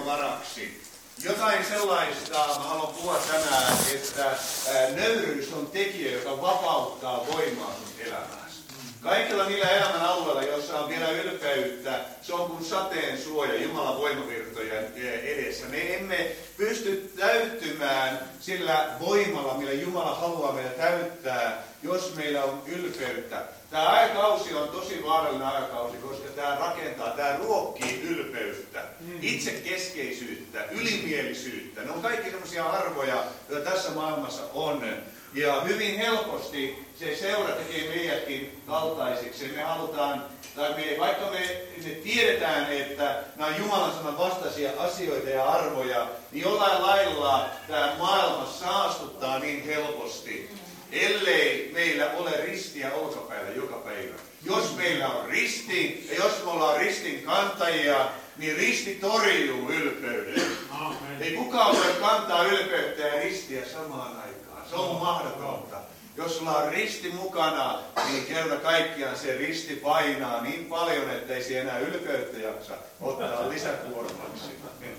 varaksi. Jotain sellaista mä haluan puhua tänään, että nöyryys on tekijä, joka vapauttaa voimaa sun elämääsi. Kaikilla niillä elämän alueilla, joissa on vielä ylpeyttä, se on kuin sateen suoja Jumalan voimavirtojen edessä. Me emme pysty täyttymään sillä voimalla, millä Jumala haluaa meitä täyttää, jos meillä on ylpeyttä. Tämä aikakausi on tosi vaarallinen aikakausi, koska tämä ruokkii ylpeyttä, itsekeskeisyyttä, ylimielisyyttä. Ne on kaikki sellaisia arvoja, joita tässä maailmassa on. Ja hyvin helposti se seura tekee meidätkin kaltaisiksi. Me halutaan, vaikka me tiedetään, että nämä on Jumalan sanan vastaisia asioita ja arvoja, niin jollain lailla tämä maailma saastuttaa niin helposti, ellei meillä ole ristiä olkapäällä joka päivä. Jos meillä on risti, ja jos me ollaan ristin kantajia, niin risti torjuu ylpeyden. Ei kukaan voi kantaa ylpeyttä ja ristiä samaan aikaan. Se on mahdotonta. Jos sulla on risti mukana, niin kerta kaikkiaan se risti painaa niin paljon, että ei se enää ylpeyttä jaksa ottaa lisäkuormaksi.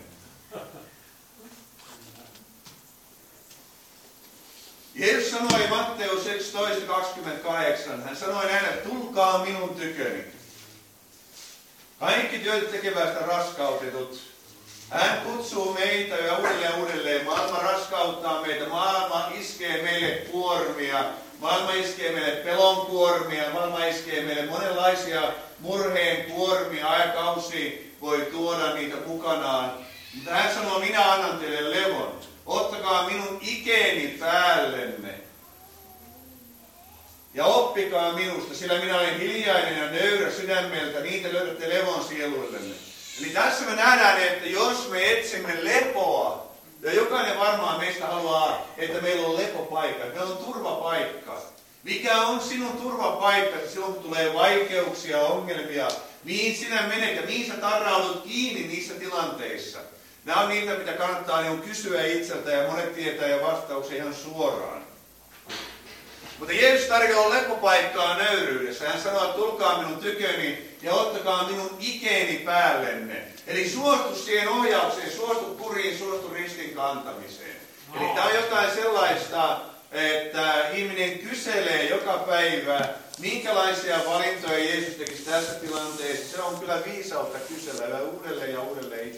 Jeesus sanoi Matteus 11:28, hän sanoi näin, että tulkaa minun tyköni. Kaikki työtä tekevästä raskautetut. Hän kutsuu meitä ja uudelleen. Maailma raskauttaa meitä. Maailma iskee meille kuormia. Maailma iskee meille pelon kuormia. Maailma iskee meille monenlaisia murheen kuormia. Aikakausi voi tuoda niitä mukanaan. Mutta hän sanoo, minä annan teille levon. Ottakaa minun ikeeni päällenne. Ja oppikaa minusta, sillä minä olen hiljainen ja nöyrä sydämeltä. Niitä löydätte levon sieluillenne. Eli tässä me nähdään, että jos me etsimme lepoa, ja jokainen varmaan meistä haluaa, että meillä on lepopaikka, että meillä on turvapaikka. Mikä on sinun turvapaikka, silloin kun tulee vaikeuksia, ongelmia, mihin sinä menet ja mihin sä tarraudut kiinni niissä tilanteissa. Nämä on niitä, mitä kannattaa niin kysyä itseltä ja monet tietää ja vastauksia ihan suoraan. Mutta Jeesus tarjoaa lepopaikkaa nöyryydessä. Hän sanoo, että tulkaa minun tyköni ja ottakaa minun ikeeni päällenne. Eli suostu siihen ohjaukseen, suostu kuriin, suostu ristin kantamiseen. Eli tämä on jotain sellaista, että ihminen kyselee joka päivä, minkälaisia valintoja Jeesus tekisi tässä tilanteessa. Se on kyllä viisautta kysellä uudelleen ja uudelleen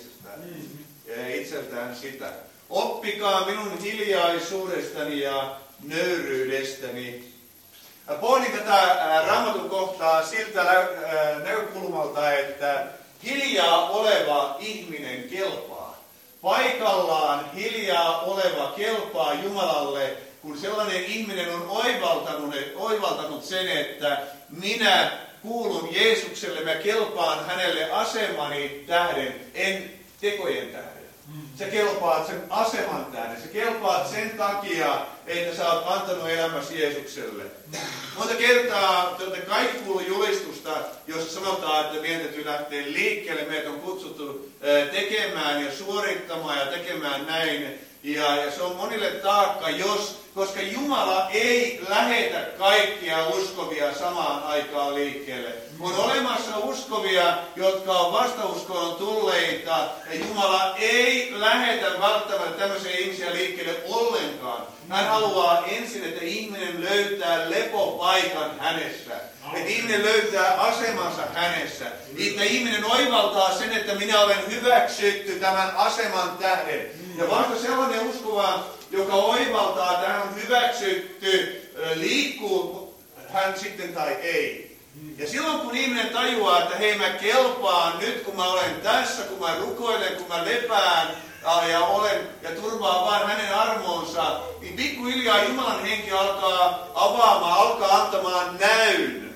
itseltään sitä. Oppikaa minun hiljaisuudestani ja nöyryydestäni. Pohdin tätä Raamatun kohtaa siltä näkökulmalta, että hiljaa oleva ihminen kelpaa. Paikallaan hiljaa oleva kelpaa Jumalalle, kun sellainen ihminen on oivaltanut sen, että minä kuulun Jeesukselle, mä kelpaan hänelle asemani tähden, en tekojen tähden. Sä kelpaat sen aseman tähden. Sä kelpaat sen takia, että sä oot antanut elämäsi Jeesukselle. Monta kertaa kaikki kuuluu julistusta, jossa sanotaan, että meidän täytyy lähteä liikkeelle. Meitä on kutsuttu tekemään ja suorittamaan ja tekemään näin. Ja se on monille taakka, koska Jumala ei lähetä kaikkia uskovia samaan aikaan liikkeelle. On olemassa uskovia, jotka on vastauskoon tulleita, ja Jumala ei lähetä välttämättä tämmöisiä ihmisiä liikkeelle ollenkaan. Hän haluaa ensin, että ihminen löytää lepopaikan hänessä. Että ihminen löytää asemansa hänessä. Että ihminen oivaltaa sen, että minä olen hyväksytty tämän aseman tähden. Ja vasta sellainen uskova, joka oivaltaa, että hän on hyväksytty, liikkuu hän sitten tai ei. Ja silloin kun ihminen tajuaa, että hei mä kelpaan nyt kun mä olen tässä, kun mä rukoilen, kun mä lepään ja turvaan vaan hänen armonsa, niin pikkuhiljaa Jumalan henki alkaa avaamaan, alkaa antamaan näyn.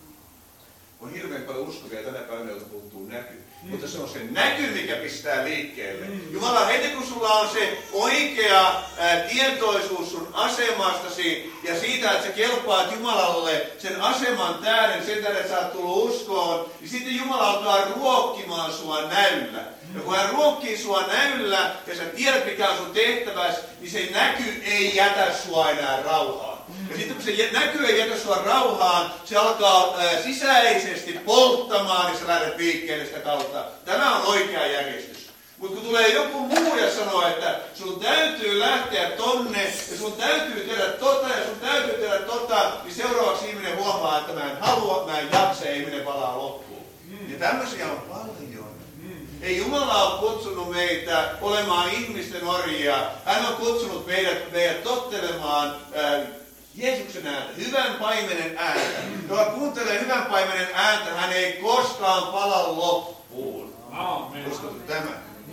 On hirveän paljon uskovia tänä päivänä, joilta puuttuu näky. Mutta se on se näky, mikä pistää liikkeelle. Jumala, heti kun sulla on se oikea tietoisuus sun asemastasi ja siitä, että sä kelpaat Jumalalle sen aseman tähden, sen tähden, että sä oot tullut uskoon, niin sitten Jumala alkaa ruokkimaan sua näyllä. Ja kun hän ruokkii sua näyllä ja sä tiedät, mikä on sun tehtäväs, niin se näky ei jätä sua enää rauhaan. Ja sitten kun se näky ei jätä sua rauhaan, se alkaa sisäisesti polttamaan, niin sä lähdet liikkeelle sitä kautta. Tämä on oikea järjestys. Mutta kun tulee joku muu ja sanoo, että sun täytyy lähteä tonne ja sun täytyy tehdä tota ja sun täytyy tehdä tota, niin seuraavaksi ihminen huomaa, että mä en halua, mä en jaksa ja ihminen palaa loppuun. Ja tämmöisiä on paljon. Ei Jumala ole kutsunut meitä olemaan ihmisten orjia. Hän on kutsunut meidät tottelemaan Jeesuksen ääntä, hyvän paimenen ääntä. Joka kuuntelee hyvän paimenen ääntä, hän ei koskaan pala loppuun. Uskotko tämä?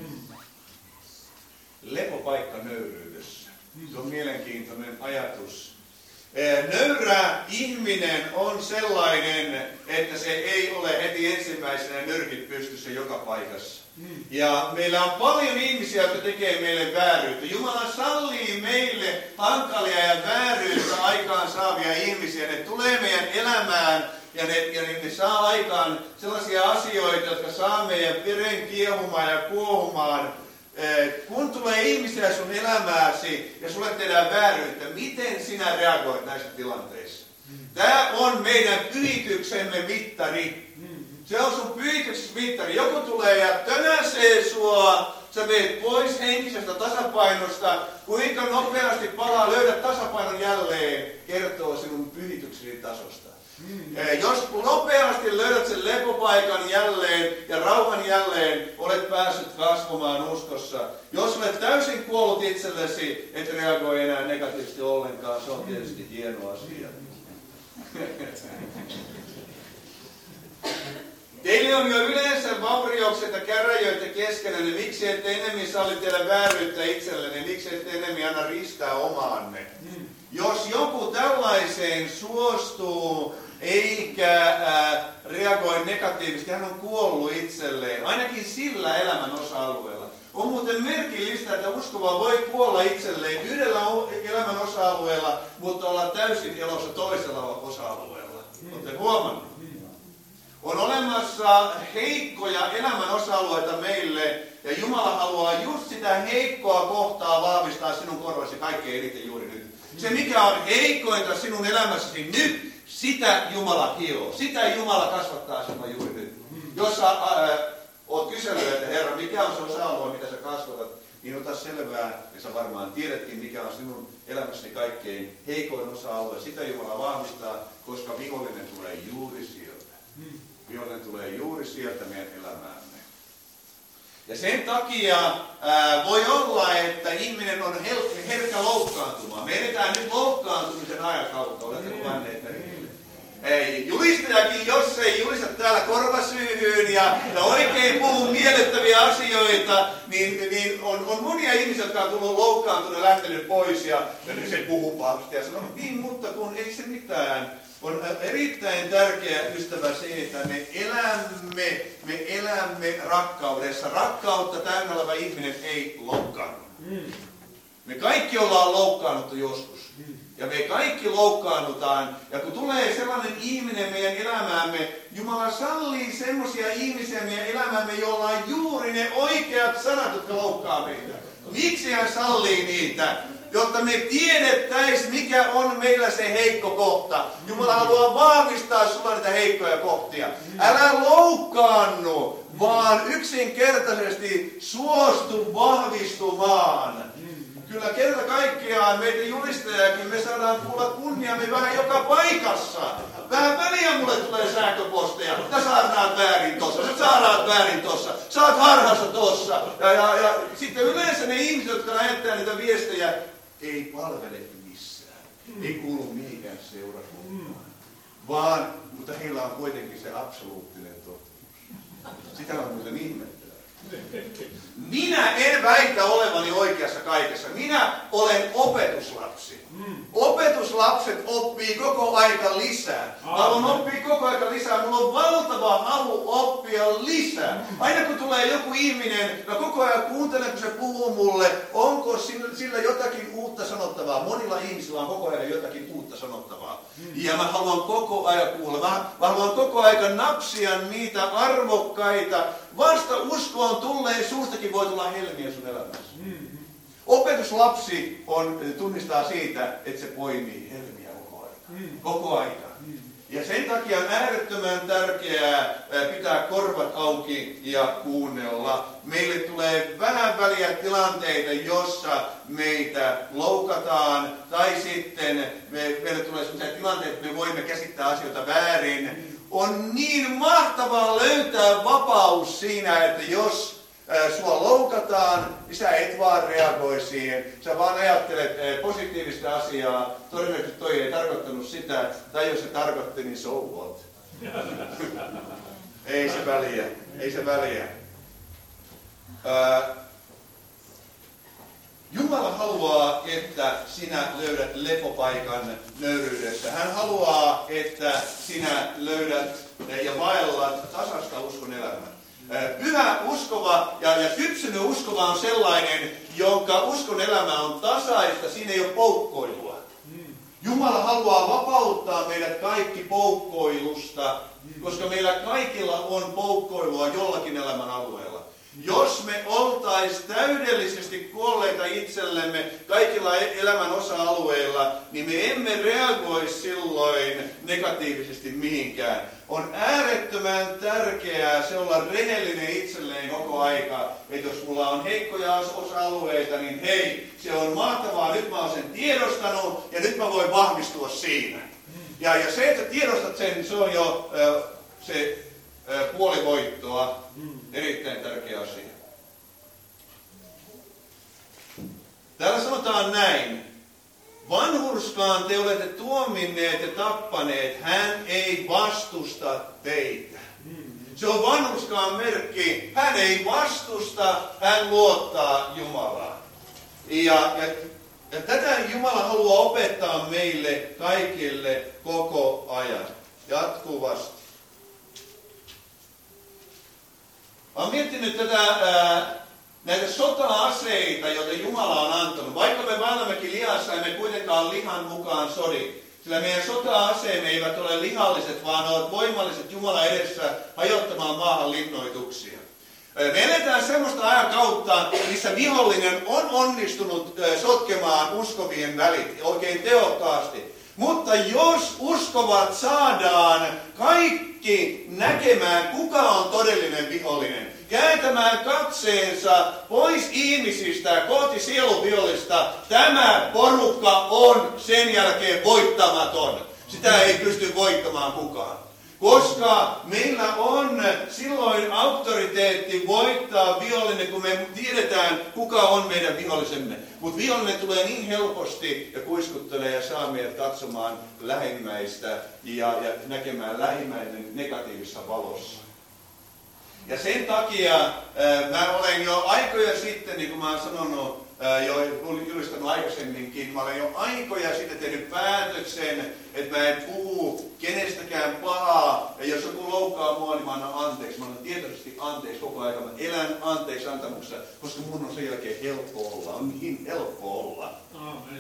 Lepopaikka nöyryydessä. Se on mielenkiintoinen ajatus. Nöyrä ihminen on sellainen, että se ei ole heti ensimmäisenä nyrkit pystyssä joka paikassa. Ja meillä on paljon ihmisiä, jotka tekee meille vääryyttä. Jumala sallii meille hankalia ja vääryyttä aikaan saavia ihmisiä. Ne tulee meidän elämään ja ne saa aikaan sellaisia asioita, jotka saa meidän veren kiehumaan ja kuohumaan. Kun tulee ihmisiä sun elämääsi ja sulle tehdään vääryyttä, miten sinä reagoit näissä tilanteissa? Tämä on meidän pyhityksemme mittari. Se on sun pyhityksessä mittari. Joku tulee ja tönäsee sua, sä meet pois henkisestä tasapainosta, kuinka nopeasti löydät tasapainon jälleen, kertoo sinun pyhityksesi tasosta. Jos nopeasti löydät sen lepopaikan jälleen ja rauhan jälleen, olet päässyt kasvamaan uskossa. Jos olet täysin kuollut itsellesi, et reagoi enää negatiivisesti ollenkaan, se on tietysti hieno asia. Teille on jo yleensä vauriokset ja käräjöitä keskenään, niin miksi ette enemmän salli tehdä vääryyttä itsellenne, miksi ette enemmän anna riistää omaanne? Jos joku tällaiseen suostuu, eikä reagoi negatiivisesti, hän on kuollut itselleen, ainakin sillä elämän osa-alueella. On muuten merkillistä, että uskova voi kuolla itselleen yhdellä elämän osa-alueella, mutta olla täysin elossa toisella osa-alueella. Olette huomannut? On olemassa heikkoja elämän osa-alueita meille, ja Jumala haluaa just sitä heikkoa kohtaa vahvistaa sinun korvasi kaikkein eniten juuri nyt. Se, mikä on heikointa sinun elämässäsi nyt, sitä Jumala hioo. Sitä Jumala kasvattaa sinua juuri nyt. Jos sä oot kysellyt, että Herra, mikä on se osa-alue, mitä sä kasvatat, niin ota selvää, ja sä varmaan tiedätkin, mikä on sinun elämässäsi kaikkein heikoin osa-alue. Sitä Jumala vahvistaa, koska vihollinen tulee juuri sieltä. Vihollinen tulee juuri sieltä meidän elämäämme. Ja sen takia voi olla, että ihminen on herkkä loukkaantumaan. Me edetään nyt loukkaantumisen aikakautta, oletteko panneet merkille? Ei, julistajakin, jos ei julista täällä korvasyyhyyn ja oikein puhu miellyttäviä asioita, niin on monia ihmisiä, jotka on tullut loukkaantunut ja lähtenyt pois ja se puhuu pahasti ja sanoo, niin, mutta kun ei se mitään. On erittäin tärkeä, ystävä, se, että me elämme rakkaudessa. Rakkautta täynnä oleva ihminen ei loukkaannu. Me kaikki ollaan loukkaannuttu joskus. Ja me kaikki loukkaannutaan. Ja kun tulee sellainen ihminen meidän elämäämme, Jumala sallii semmoisia ihmisiä meidän elämäämme, joilla on juuri ne oikeat sanat, jotka loukkaa meitä. Miksi hän sallii niitä? Jotta me tiedettäisiin, mikä on meillä se heikko kohta. Jumala haluaa vahvistaa sulla niitä heikkoja kohtia. Älä loukkaannu, vaan yksinkertaisesti suostu vahvistumaan. Kyllä kerta kaikkiaan meitä julistajakin, me saadaan kuulla kunniamme vähän joka paikassa. Vähän väliä mulle tulee sähköposteja. Sä saadaan väärin tossa, sä saadaan väärin tossa, sä oot harhassa tossa. Ja sitten yleensä ne ihmiset, jotka lähettää niitä viestejä, ei palvele missään. Ei kuulu mihinkään seurakuntaan. Mutta heillä on kuitenkin se absoluuttinen totuus. Sitä on muuten ihmettää. Minä en väitä olevani oikeassa kaikessa. Minä olen opetuslapsi. Opetuslapset oppii koko aika lisää. Mä haluan oppia koko aika lisää. Mulla on valtava halu oppia lisää. Aina kun tulee joku ihminen, mä koko ajan kuuntelen, kun se puhuu mulle, onko sillä jotakin uutta sanottavaa. Monilla ihmisillä on koko ajan jotakin uutta sanottavaa. Ja mä haluan koko ajan kuulla. Mä haluan koko ajan napsia niitä arvokkaita. Vasta uskoon tulleen suustakin voi tulla helmiä sun elämässä. Opetuslapsi tunnistaa siitä, että se poimii helmiä koko aika. Koko aika. Ja sen takia on äärettömän tärkeää pitää korvat auki ja kuunnella. Meille tulee vähän väliä tilanteita, jossa meitä loukataan, tai sitten meille tulee sellaisia tilanteita, että me voimme käsittää asioita väärin. On niin mahtavaa löytää vapaus siinä, että jos sua loukataan, niin sä et vaan reagoi siihen. Sä vaan ajattelet positiivista asiaa. Todennäköisesti toi ei tarkoittanut sitä, tai jos se tarkoitti, niin so what? Ei se väliä, ei se väliä. Jumala haluaa, että sinä löydät lepopaikan nöyryydessä. Hän haluaa, että sinä löydät ja vaellat tasasta uskon elämää. Pyhä uskova ja kypsynyt uskova on sellainen, jonka uskon elämä on tasaista, siinä ei ole poukkoilua. Jumala haluaa vapauttaa meidät kaikki poukkoilusta, koska meillä kaikilla on poukkoilua jollakin elämän alueella. Jos me oltais täydellisesti kuolleita itsellemme kaikilla elämän osa-alueilla, niin me emme reagoisi silloin negatiivisesti mihinkään. On äärettömän tärkeää se olla rehellinen itselleen koko aika, että jos mulla on heikkoja osa-alueita, niin hei, se on mahtavaa, nyt mä oon sen tiedostanut ja nyt mä voin vahvistua siinä. Ja se, että tiedostat sen, se on jo se puoli voittoa. Erittäin tärkeä asia. Täällä sanotaan näin. Vanhurskaan te olette tuominneet ja tappaneet, hän ei vastusta teitä. Se on vanhurskaan merkki. Hän ei vastusta, hän luottaa Jumalaan. Ja tätä Jumala haluaa opettaa meille kaikille koko ajan. Jatkuvasti. Olen miettinyt näitä sota-aseita, joita Jumala on antanut. Vaikka me vaellammekin lihassa, emme kuitenkaan lihan mukaan sodi. Sillä meidän sota-aseemme eivät ole lihalliset, vaan ne ovat voimalliset Jumalan edessä hajottamaan maahan linnoituksia. Me eletään semmoista aikakautta, missä vihollinen on onnistunut sotkemaan uskovien välit oikein tehokkaasti. Mutta jos uskovat saadaan kaikki näkemään, kuka on todellinen vihollinen, kääntämään katseensa pois ihmisistä kohti sieluvihollista, tämä porukka on sen jälkeen voittamaton. Sitä ei pysty voittamaan kukaan. Koska meillä on silloin auktoriteetti voittaa vihollinen, kun me tiedetään, kuka on meidän vihollisemme. Mutta vihollinen tulee niin helposti ja kuiskuttelee ja saa meidät katsomaan lähimmäistä ja näkemään lähimmäinen negatiivisessa valossa. Ja sen takia mä olen jo aikoja sitten, niin kuin mä oon sanonut, jo julistanut aikaisemminkin, mä olen jo aikoja sitten tehnyt päätöksen, että mä en puhu kenestäkään pahaa, ja jos joku loukkaa mua, niin mä annan anteeksi. Mä annan tietoisesti anteeksi koko ajan. Mä elän anteeksi antamuksessa, koska mun on sen jälkeen helppo olla. On niin helppo olla. Amen.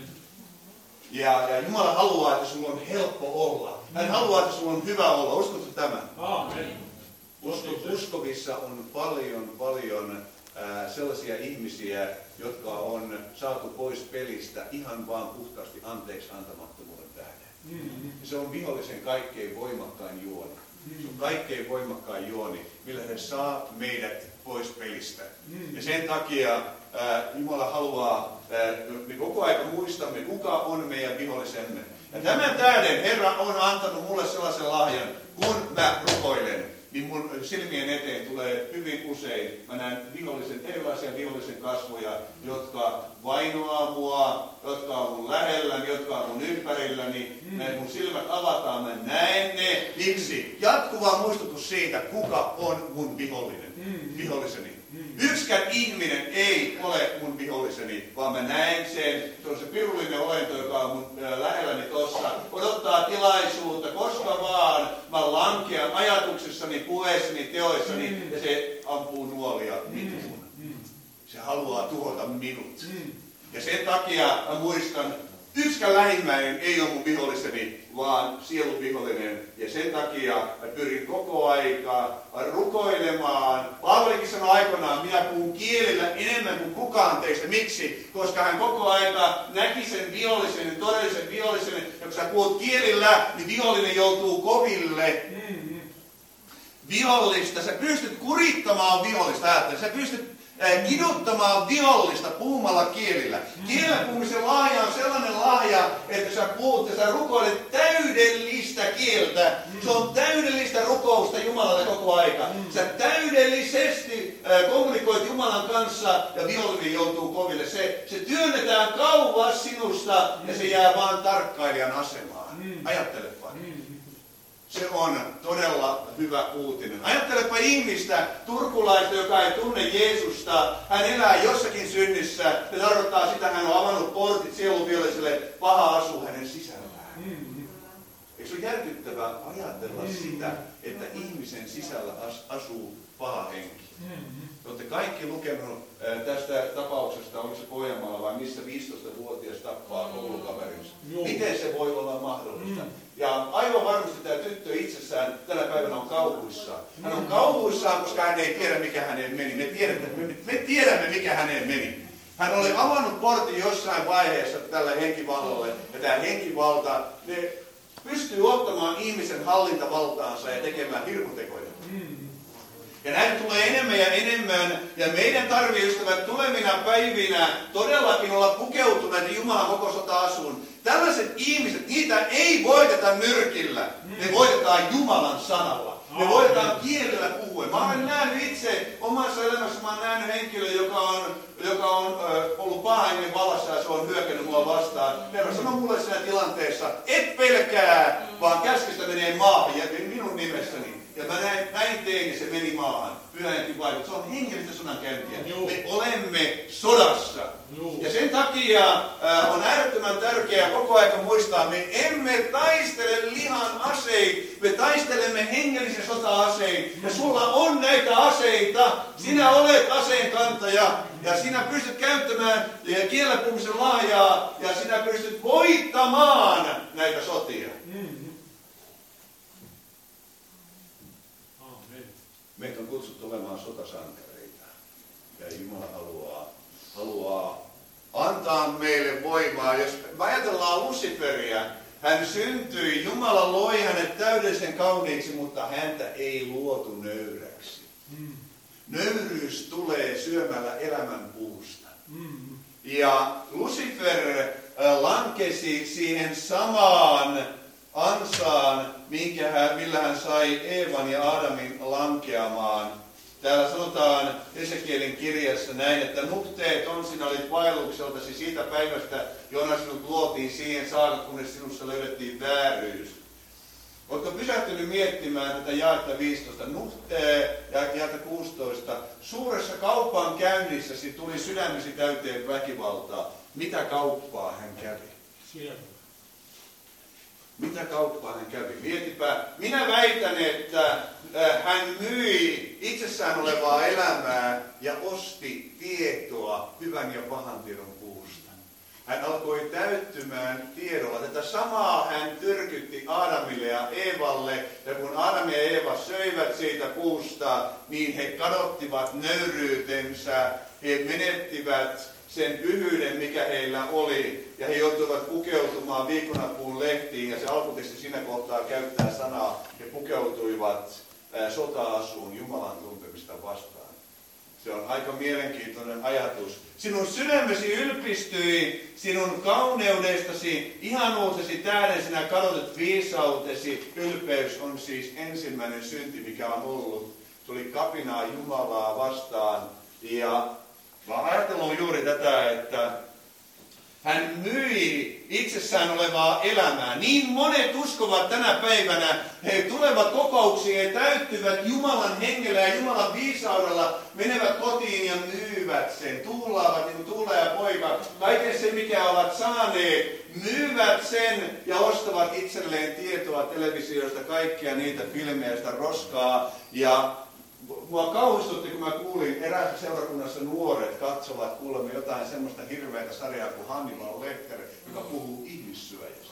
Ja Jumala haluaa, että sulla on helppo olla. Hän haluaa, että sulla on hyvä olla. Uskotko tämän? Amen. Uskovissa on paljon sellaisia ihmisiä, jotka on saatu pois pelistä ihan vaan puhtaasti anteeksi antamattomuuden tähden. Se on vihollisen kaikkein voimakkain juoni. Se on kaikkein voimakkain juoni, millä he saa meidät pois pelistä. Ja sen takia Jumala haluaa, me koko aika muistamme, kuka on meidän vihollisemme. Ja tämän tähden Herra on antanut mulle sellaisen lahjan, kun mä rukoilen. Niin mun silmien eteen tulee hyvin usein, mä näen erilaisia vihollisen kasvoja, jotka vainoaa mua, jotka on mun lähelläni, jotka on mun ympärilläni. Mun silmät avataan, mä näen ne. Miksi? Jatkuva muistutus siitä, kuka on mun viholliseni. Yksikään ihminen ei ole mun viholliseni, vaan mä näen sen. Se on se pirullinen olento, joka on mun lähelläni tossa. Odottaa tilaisuutta, koska vaan mä lankean ajatuksissani, puheissani, teoissani ja se ampuu nuolia minuun. Se haluaa tuhota minut. Ja sen takia mä muistan Yksikään lähimmäinen ei ole mun viholliseni, vaan sielun vihollinen. Ja sen takia mä pyrin koko aikaa rukoilemaan. Paavalikin sanoi aikoinaan, minä puhun kielillä enemmän kuin kukaan teistä. Miksi? Koska hän koko aika näki sen vihollisen, todellisen vihollisen. Ja kun sä puhut kielillä, niin vihollinen joutuu koville. Vihollista, sä pystyt kurittamaan vihollista, ajattele. Sä pystyt kiduttamaan vihollista puhumalla kielillä. Kielen puhumisen lahja on sellainen lahja, että sä puhut ja sä rukoilet täydellistä kieltä. Se on täydellistä rukousta Jumalalle koko aika. Sä täydellisesti kommunikoit Jumalan kanssa ja vihollinen joutuu koville. Se työnnetään kauas sinusta ja se jää vaan tarkkailijan asemaan. Ajattelepa. Se on todella hyvä uutinen. Ajattelepa ihmistä, turkulaista, joka ei tunne Jeesusta. Hän elää jossakin synnissä. Se tarkoittaa sitä, hän on avannut portit sielunviholliselle. Paha asuu hänen sisällään. Eikö se ole järkyttävää ajatella sitä, että ihmisen sisällä asuu paha henki? Olette kaikki lukenut tästä tapauksesta, oliko se Pohjanmaalla vai missä 15-vuotias tappaa koulukaverinsa. Miten se voi olla mahdollista? Ja aivan varmasti tämä tyttö itsessään tänä päivänä on kauhuissaan. Hän on kauhuissaan, koska hän ei tiedä, mikä häneen meni. Me tiedämme, mikä häneen meni. Hän oli avannut portin jossain vaiheessa tälle henkivallalle. Ja tämä henkivalta, ne pystyy ottamaan ihmisen hallintavaltaansa ja tekemään hirmutekoja. Ja näitä tulee enemmän ja enemmän. Ja meidän tarvitsee, ystävät, tulevina päivinä todellakin olla pukeutuneet Jumalan koko sota-asuun. Tällaiset ihmiset, niitä ei voiteta nyrkillä. Ne voitetaan Jumalan sanalla. Ne voitetaan kielellä puhuen. Mä olen nähnyt itse omassa elämässä, mä olen nähnyt henkilön, joka on ollut paha hengen vallassa ja se on hyökännyt mua vastaan. Herra sanoi mulle siinä tilanteessa, et pelkää, vaan käskystä menee maahan ja minun nimessäni. Ja mä näin tein ja se meni maahan. Pyhä henki vaikuttaa. Se on hengellistä sodankäyntiä. Me olemme sodassa. Ja sen takia on äärettömän tärkeää koko ajan muistaa, me emme taistele lihan asein, me taistelemme hengellisen sota-asein. Ja sulla on näitä aseita, sinä olet aseenkantaja ja sinä pystyt käyttämään kielellä puhumisen lahjaa ja sinä pystyt voittamaan näitä sotia. Meitä on kutsuttu olemaan sotasankareita ja Jumala haluaa antaa meille voimaa. Jos me ajatellaan Luciferia, hän syntyi, Jumala loi hänet täydellisen kauniiksi, mutta häntä ei luotu nöyräksi. Nöyryys tulee syömällä elämän puusta. Ja Lucifer lankesi siihen samaan ansaan, millä hän sai Eevan ja Aadamin lankeamaan. Täällä sanotaan Esekielin kirjassa näin, että nuhteet on sinä olit vaellukseltasi siitä päivästä, jona sinut luotiin siihen saakka, kunnes sinussa löydettiin vääryys. Oletko pysähtynyt miettimään tätä jaetta 15, ja jaetta 16. Suuressa kauppaan käynnissäsi tuli sydämesi täyteen väkivaltaa. Mitä kauppaa hän kävi? Siellä. Mitä kauppaa hän kävi? Mietipä, minä väitän, että hän myi itsessään olevaa elämää ja osti tietoa hyvän ja pahan tiedon puusta. Hän alkoi täyttymään tiedolla. Tätä samaa hän tyrkytti Aadamille ja Eevalle. Ja kun Aadam ja Eeva söivät siitä puusta, niin he kadottivat nöyryytensä. He menettivät sen pyhyyden, mikä heillä oli, ja he joutuivat pukeutumaan viikonapuun lehtiin, ja se alkuteksti siinä kohtaa käyttää sanaa, he pukeutuivat sota-asuun Jumalan tuntemista vastaan. Se on aika mielenkiintoinen ajatus. Sinun sydämesi ylpistyi, sinun kauneudestasi, ihanuutesi tähden sinä kadotit viisautesi. Ylpeys on siis ensimmäinen synti, mikä on ollut. Se oli kapinaa Jumalaa vastaan, ja mä ajattelin juuri tätä, että hän myi itsessään olevaa elämää. Niin monet uskovat tänä päivänä, he tulevat kokouksiin, he täyttyvät Jumalan hengellä ja Jumalan viisaudella, menevät kotiin ja myyvät sen, tuhlaavat niin kuin tuhlaaja poika. Kaiken se, mikä ovat saaneet, myyvät sen ja ostavat itselleen tietoa televisiosta, kaikkia niitä filmejä, sitä roskaa. Ja mua kauhistutti, kun mä kuulin eräässä seurakunnassa nuoret katsovat kuulemme jotain semmoista hirveätä sarjaa kuin Hannibal Lecter, joka puhuu ihmissyöjästä.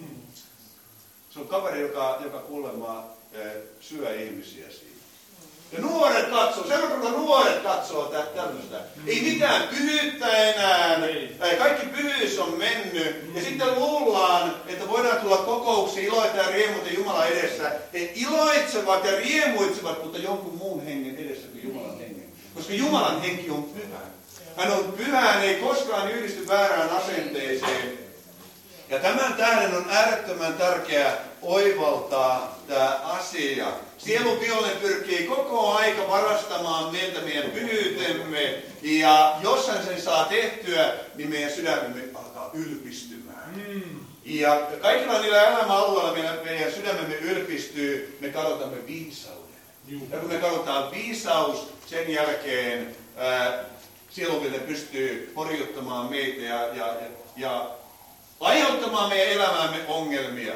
Se on kaveri, joka kuulemma syö ihmisiä siinä. Ja nuoret katsoo, seurakunnan nuoret katsoo tämmöistä. Ei mitään pyhyyttä enää, kaikki pyhyys on mennyt. Ja sitten luullaan, että voidaan tulla kokouksiin, iloita ja riemuita Jumalan edessä. He iloitsevat ja riemuitsevat, mutta jonkun muun hengen edessä kuin Jumalan hengen. Koska Jumalan henki on pyhä. Hän on pyhä, hän ei koskaan yhdisty väärään asenteeseen. Ja tämän tähden on äärettömän tärkeää oivaltaa tämä asia. Sielun vihollinen pyrkii koko aika varastamaan meiltä meidän pyhyytemme. Ja jos hän sen saa tehtyä, niin meidän sydämemme alkaa ylpistymään. Ja kaikilla niillä elämäalueilla meidän sydämemme ylpistyy, me kadotamme viisauden. Ja kun me kadotaan viisaus, sen jälkeen sielun vihollinen pystyy horjuttamaan meitä ja aiheuttamaan meidän elämäämme ongelmia.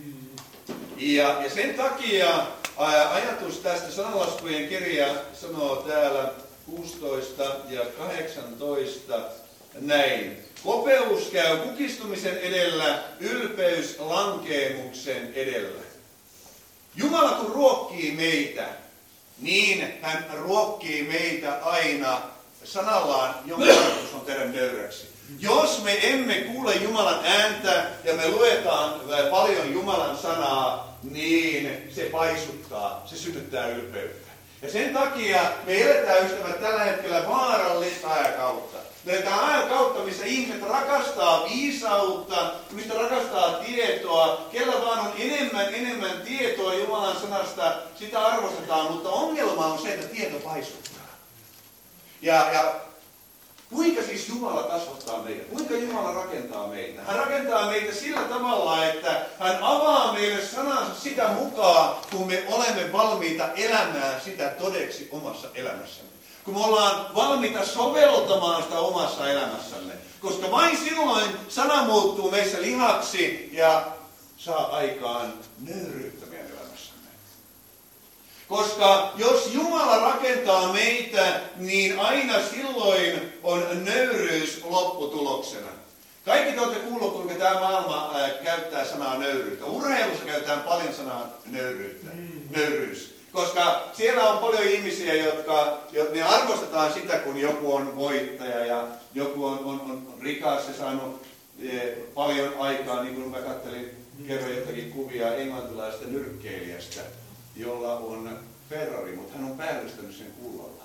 Ja sen takia ajatus tästä sananlaskujen kirja sanoo täällä 16 ja 18 näin. Kopeus käy kukistumisen edellä, ylpeys lankeemuksen edellä. Jumala kun ruokkii meitä, niin hän ruokkii meitä aina sanallaan, jonka tarkoitus on tehdä nöyräksi. Jos me emme kuule Jumalan ääntä ja me luetaan paljon Jumalan sanaa, niin se paisuttaa, se synnyttää ylpeyttä. Ja sen takia me eletään, ystävät, tällä hetkellä vaarallista aikakautta. Me eletään aikakautta, missä ihmiset rakastaa viisautta, mistä rakastaa tietoa. Kellä vaan on enemmän tietoa Jumalan sanasta, sitä arvostetaan, mutta ongelma on se, että tieto paisuttaa. Ja kuinka siis Jumala kasvattaa meitä? Kuinka Jumala rakentaa meitä? Hän rakentaa meitä sillä tavalla, että hän avaa meille sanansa sitä mukaan, kun me olemme valmiita elämään sitä todeksi omassa elämässämme. Kun me ollaan valmiita soveltamaan sitä omassa elämässämme. Koska vain silloin sana muuttuu meissä lihaksi ja saa aikaan nöyryyttä meidän elämässämme. Koska jos Jumala rakentaa meitä, niin aina silloin on nöyryys lopputuloksena. Kaikki te olette kuulleet, kuinka tämä maailma käyttää sanaa nöyryyttä. Urheilussa käytetään paljon sanaa nöyryys. Koska siellä on paljon ihmisiä, jotka ne arvostetaan sitä, kun joku on voittaja ja joku on rikas ja saanut paljon aikaa, niin kuin mä kerroin jotakin kuvia englantilaisesta nyrkkeilijästä, jolla on Ferrari, mutta hän on päällystänyt sen kullalla.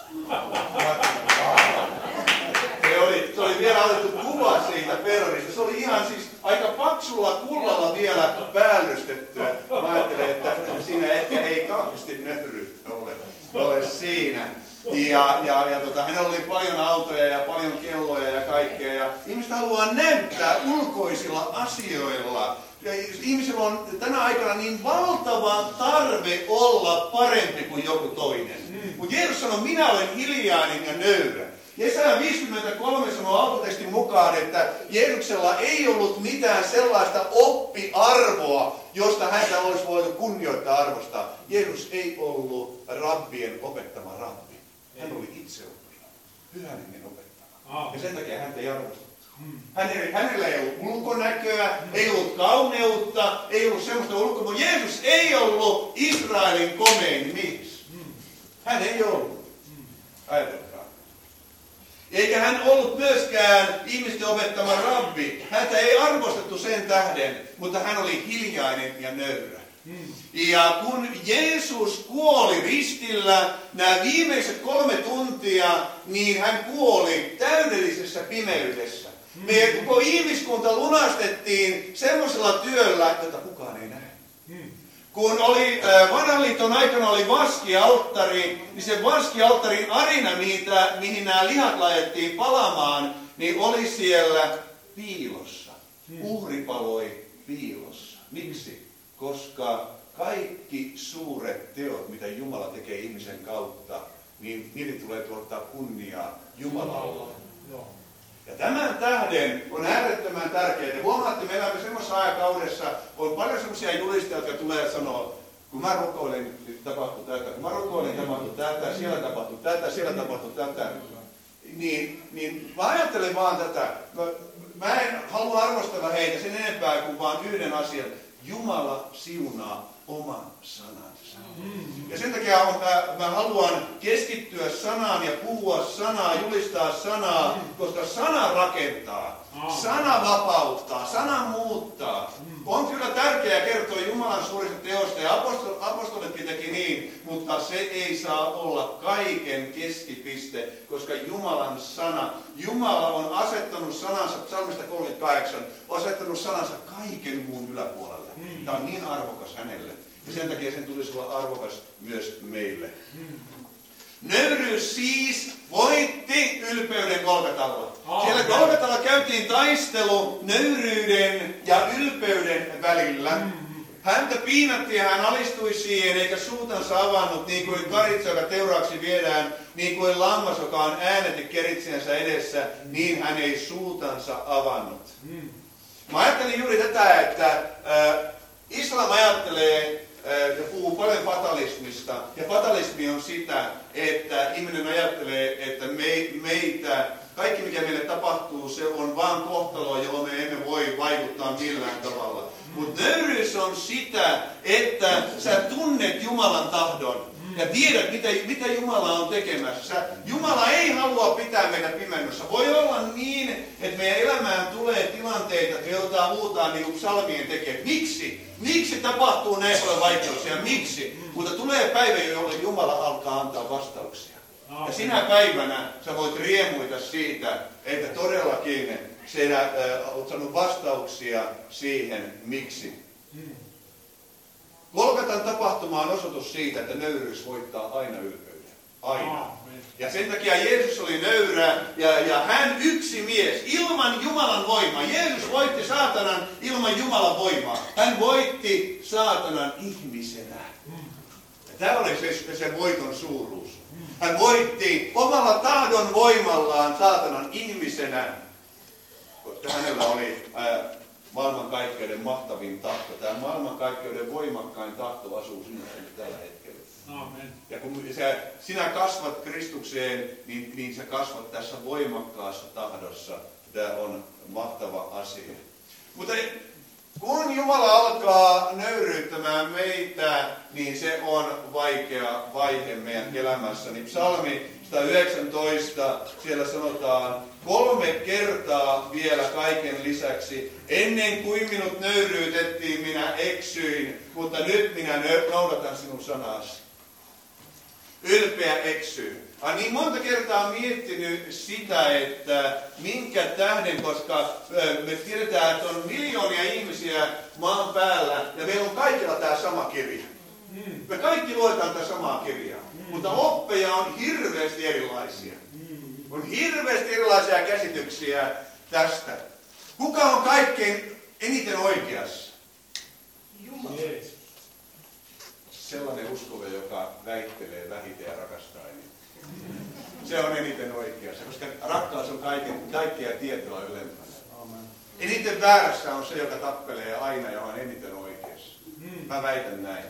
Se oli vielä otettu kuva siitä Ferrarista. Se oli ihan siis aika paksulla kullalla vielä päällystettyä. Mä ajattelen, että siinä ehkä ei kauheasti nöyryyttä ole siinä. Hänellä oli paljon autoja ja paljon kelloja ja kaikkea. Ja ihmiset haluaa näyttää ulkoisilla asioilla. Ja ihmisillä on tänä aikana niin valtava tarve olla parempi kuin joku toinen. Mutta Jeesus sanoi, minä olen hiljainen ja nöyrä. Jesaja 53 sanoo alkutekstin mukaan, että Jeesuksella ei ollut mitään sellaista oppiarvoa, josta häntä olisi voitu kunnioittaa arvostaa. Jeesus ei ollut rabbien opettama rabbi. Hän oli itse oppinut. Pyhän hengen opettama. Ja sen takia häntä ei arvostettu. Hänellä ei ollut ulkonäköä, ei ollut kauneutta, ei ollut semmoista ulkoa. Jeesus ei ollut Israelin komein mies. Hän ei ollut. Ajatelkaa. Eikä hän ollut myöskään ihmisten opettama rabbi. Häntä ei arvostettu sen tähden, mutta hän oli hiljainen ja nöyrä. Ja kun Jeesus kuoli ristillä nämä viimeiset 3 tuntia, niin hän kuoli täydellisessä pimeydessä. Meidän koko ihmiskunta lunastettiin semmoisella työllä, jota kukaan ei näe. Kun vanhan liiton aikana oli vaskialttari, niin se vaskialttarin arina, mihin nämä lihat laitettiin palamaan, niin oli siellä piilossa. Uhri paloi piilossa. Miksi? Koska kaikki suuret teot, mitä Jumala tekee ihmisen kautta, niin niitä tulee tuottaa kunniaa Jumalalle. Ja tämän tähden on äärettömän tärkeää. Huomaatte, me elämme semmoisessa aikakaudessa, on paljon semmoisia julistajia, jotka tulee sanoa, kun mä rukoilen, niin tapahtui tätä. Kun mä rukoilen, tapahtui tätä, siellä tapahtui tätä, siellä tapahtui tätä. Niin mä ajattelen vaan tätä. Mä en halua arvostella heitä sen enempää kuin vaan yhden asian. Jumala siunaa oman sanansa. Ja sen takia mä haluan keskittyä sanaan ja puhua sanaa, julistaa sanaa, koska sana rakentaa, sana vapauttaa, sana muuttaa. On kyllä tärkeää kertoa Jumalan suurista teosta, ja apostolitkin teki niin, mutta se ei saa olla kaiken keskipiste, koska Jumalan sana, Jumala on asettanut sanansa, psalmista 38, asettanut sanansa kaiken muun yläpuolelle. Tämä on niin arvokas hänelle. Ja sen takia sen tulisi olla arvokas myös meille. Nöyryys siis voitti ylpeyden Golgatalla. Siellä Golgatalla käytiin taistelu nöyryyden ja ylpeyden välillä. Häntä piinattiin ja hän alistui siihen, eikä suutansa avannut, niin kuin karitsa, joka teuraaksi viedään, niin kuin lammas, joka on äänetti keritsijänsä edessä, niin hän ei suutansa avannut. Mä ajattelin juuri tätä, että islam ajattelee ja puhuu paljon fatalismista. Ja fatalismi on sitä, että ihminen ajattelee, että meitä, kaikki mikä meille tapahtuu, se on vain kohtalo, johon me emme voi vaikuttaa millään tavalla. Mutta nöyryys on sitä, että sä tunnet Jumalan tahdon ja tiedät, mitä Jumala on tekemässä. Jumala ei halua pitää meitä pimennossa. Voi olla niin, että meidän elämään tulee tilanteita, joita huutaan niin kuin psalmien tekee. Miksi? Miksi tapahtuu näin paljon vaikeuksia? Miksi? Mutta tulee päivä, jolloin Jumala alkaa antaa vastauksia. Ja sinä päivänä sä voit riemuita siitä, että todellakin sinä olet saanut vastauksia siihen, miksi. Golgatan tapahtuma on osoitus siitä, että nöyryys voittaa aina ylpeyden. Aina. Ja sen takia Jeesus oli nöyrä ja hän yksi mies ilman Jumalan voimaa. Jeesus voitti saatanan ilman Jumalan voimaa. Hän voitti saatanan ihmisenä. Ja tämä oli se voiton suuruus. Hän voitti omalla tahdon voimallaan saatanan ihmisenä, koska hänellä oli maailmankaikkeuden mahtavin tahto. Tämä maailmankaikkeuden voimakkain tahto asuu sinussa tällä hetkellä. Amen. Ja kun sinä kasvat Kristukseen, niin sä kasvat tässä voimakkaassa tahdossa. Tämä on mahtava asia. Mutta kun Jumala alkaa nöyryyttämään meitä, niin se on vaikea vaihe meidän elämässä. Niin psalmi 119, siellä sanotaan 3 kertaa vielä kaiken lisäksi. Ennen kuin minut nöyryytettiin, minä eksyin, mutta nyt minä noudatan sinun sanasi. Ylpeä eksyy. Niin monta kertaa olen miettinyt sitä, että minkä tähden, koska me tiedetään, että on miljoonia ihmisiä maan päällä ja meillä on kaikilla tämä sama kirja. Me kaikki luetaan tätä samaa kirjaa, mutta oppeja on hirveästi erilaisia. On hirveästi erilaisia käsityksiä tästä. Kuka on kaikkein eniten oikeassa? Jumala. Sellainen uskova, joka väittelee vähiten ja rakastaa eniten. Se on eniten oikeassa, koska rakkaus on kaikkea tietoa ylempänä. Eniten väärässä on se, joka tappelee aina ja on eniten oikeassa. Mä väitän näin.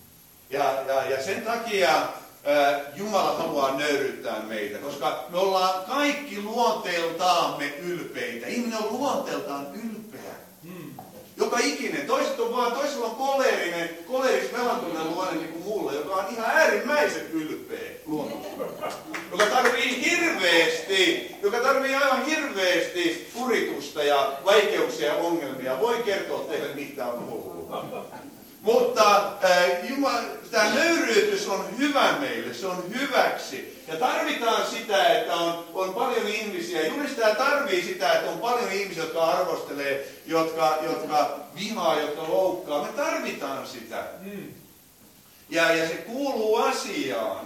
Ja sen takia Jumala haluaa nöyryyttää meitä, koska me ollaan kaikki luonteeltaamme ylpeitä. Ihminen on luonteeltaan ylpeä. Joka ikinen. Toisella on koleeris-melankolinen luonne niin kuin mulle, joka on ihan äärimmäisen ylpeä luonnossa. Joka tarvii aivan hirveästi kuritusta ja vaikeuksia ja ongelmia. Voi kertoa teille, mitä on ollut. Mutta tämä nöyryytys on hyvä meille, se on hyväksi. Ja tarvitaan sitä, että on paljon ihmisiä. Julistaja tarvii sitä, että on paljon ihmisiä, jotka arvostelee, jotka vihaa, jotka loukkaa. Me tarvitaan sitä. Ja se kuuluu asiaan.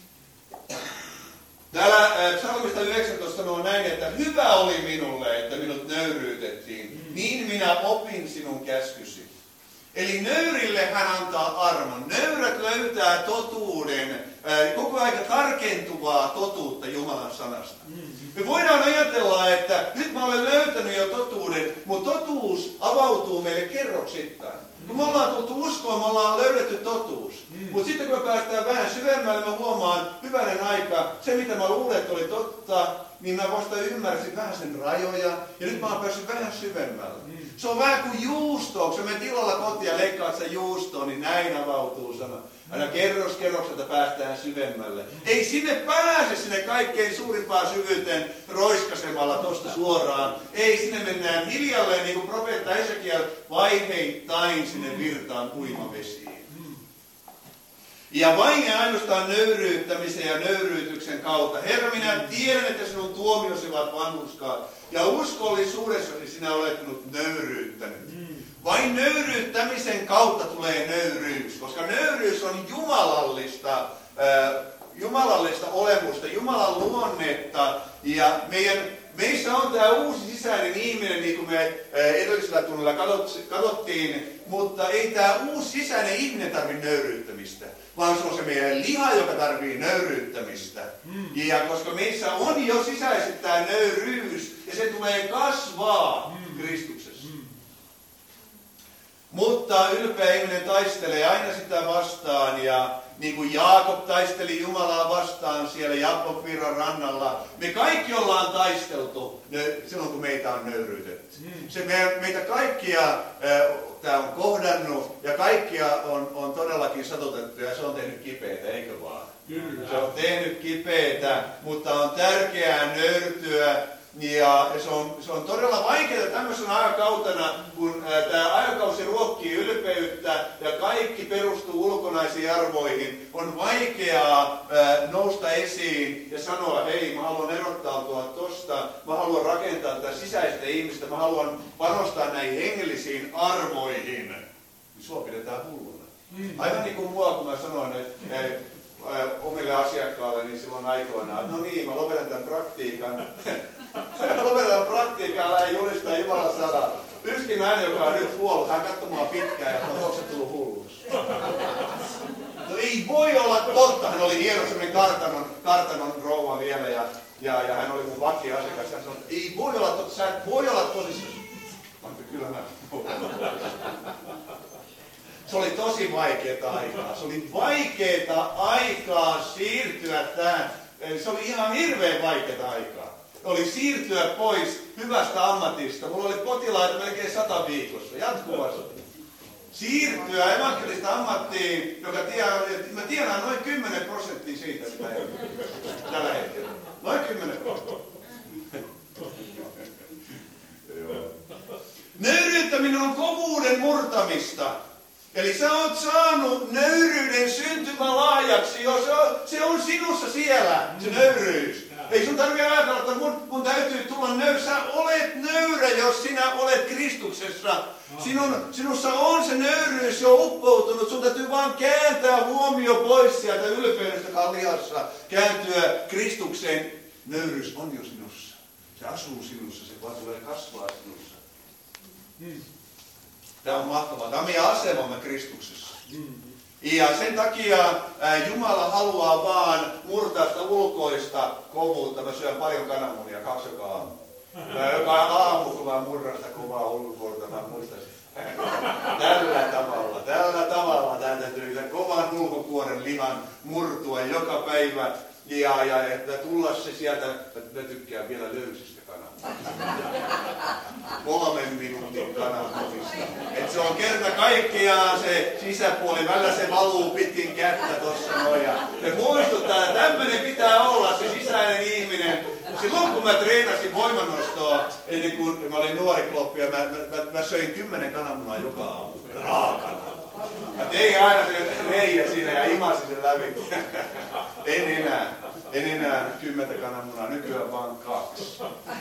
Täällä psalmista 19 sanoo näin, että hyvä oli minulle, että minut nöyryytettiin. Niin minä opin sinun käskysi. Eli nöyrille hän antaa armon. Nöyrät löytää totuuden koko aika tarkentuvaa totuutta Jumalan sanasta. Me voidaan ajatella, että nyt mä olen löytänyt jo totuuden, mutta totuus avautuu meille kerroksittain. Kun me ollaan tultu uskoon, me ollaan löydetty totuus. Mutta sitten kun me päästään vähän syvemmälle, mä huomaan hyvänen aika, se mitä mä luulen, että oli totta, niin mä vasta ymmärsin vähän sen rajoja, ja nyt mä oon päässyt vähän syvemmälle. Se on vähän kuin juusto, kun sä menet illalla kotiin ja leikkaat sen juustoon, niin näin avautuu sana. Aina kerrokselta päästään syvemmälle. Ei sinne pääse sinne kaikkein suurimpaan syvyyteen roiskasemalla tosta suoraan. Ei, sinne mennään hiljalleen, niin kuin profeetta Esekiel, vaiheittain sinne virtaan uimavesiin. Ja vain ja ainoastaan nöyryyttämisen ja nöyryytyksen kautta. Herra, minä tiedän, että sinun tuomiosi ovat vanhurskaat. Ja uskollisuudessasi sinä olet minut nöyryyttänyt. Vain nöyryyttämisen kautta tulee nöyryys, koska nöyryys on jumalallista olemusta, Jumalan luonnetta. Ja meissä on tämä uusi sisäinen ihminen, niin kuin me edellisellä tunnilla katsottiin, mutta ei tämä uusi sisäinen ihminen tarvitse nöyryyttämistä, vaan se on se meidän liha, joka tarvitsee nöyryyttämistä. Ja koska meissä on jo sisäisesti tämä nöyryys, ja se tulee kasvaa Kristuksessa. Mutta ylpeä ihminen taistelee aina sitä vastaan, ja niin kuin Jaakob taisteli Jumalaa vastaan siellä Jabbokvirran rannalla, me kaikki ollaan taisteltu silloin, kun meitä on nöyryytetty. Meitä kaikkia tämä on kohdannut, ja kaikkia on todellakin satutettu, ja se on tehnyt kipeätä, eikö vaan? Kyllä. Se on tehnyt kipeätä, mutta on tärkeää nöyrtyä. Ja se on todella vaikeaa tämmöisenä aikakautena, kun tämä aikakausi ruokkii ylpeyttä ja kaikki perustuu ulkonaisiin arvoihin. On vaikeaa nousta esiin ja sanoa, hei, mä haluan erottautua tosta, mä haluan rakentaa tätä sisäistä ihmistä, mä haluan panostaa näihin hengellisiin arvoihin. Sua pidetään hulluna. Aivan niin kuin mua, kun mä sanoin, että omille asiakkaille, niin silloin aikoinaan, no niin, mä lopetan tämän praktiikan. Lopetetaan praktiikkaa ja julistaa Jumalan sanaa. Yksikin nainen, joka on nyt kuollut, hän katsoi mua pitkään ja sanoi, onko se tullut hulluksi? No ei voi olla totta. Hän oli hieno semmoinen kartanon rouva vielä ja hän oli mun vakkiasiakas. Hän sanoi, ei voi olla totta, sä et voi olla tosissaan. Kyllä mä. Se oli tosi vaikeaa aikaa. Se oli vaikeaa aikaa siirtyä tähän. Se oli ihan hirveän vaikeaa aikaa. Oli siirtyä pois hyvästä ammatista. Mulla oli potilaita melkein 100 viikossa, jatkuvasti. Siirtyä evankelista ammattiin, joka mä tienaan noin 10% siitä, mitä tällä hetkellä. Noin 10%. Nöyryyttäminen on kovuuden murtamista. Eli sä oot saanut nöyryyden syntymä laajaksi, se on sinussa siellä, se nöyryys. Ei sun tarvitse ajatella, että mun täytyy tulla nöyrä. Sä olet nöyrä, jos sinä olet Kristuksessa. Sinussa on se nöyryys jo uppoutunut. Sun täytyy vaan kääntää huomio pois sieltä ylpeydestä kallihassa. Kääntyä Kristukseen. Nöyryys on jo sinussa. Se asuu sinussa, se vaan tulee kasvaa sinussa. Tämä on mahtavaa. Tämä on meidän asemamme Kristuksessa. Ja sen takia Jumala haluaa vaan murtaa sitä ulkoista kovuutta. Mä syön paljon kananmunia, 2 joka aamu. Joka aamu, kun mä murran sitä kovaa ulkoista, mä muistan tällä tavalla. Tämä täytyy sen kovan ulkokuoren lihan murtua joka päivä. Ja tulla se sieltä, että mä tykkään vielä löysistä kananmunista. 3 minuutin kananmunista. Että se on kerta kaikkiaan se sisäpuoli, välillä se valuu pitkin kättä tossa noin. Ja muistuttaa, että tämmöinen pitää olla se sisäinen ihminen. Silloin kun mä treenasin voimannostoa, ennen kuin mä olin nuori kloppi, ja mä söin 10 kananmunaa joka aamu. Raakana. Mä tein aina sen reijä siinä ja imasin sen läpi. En enää 10 kananmunaa, nykyään vaan 2.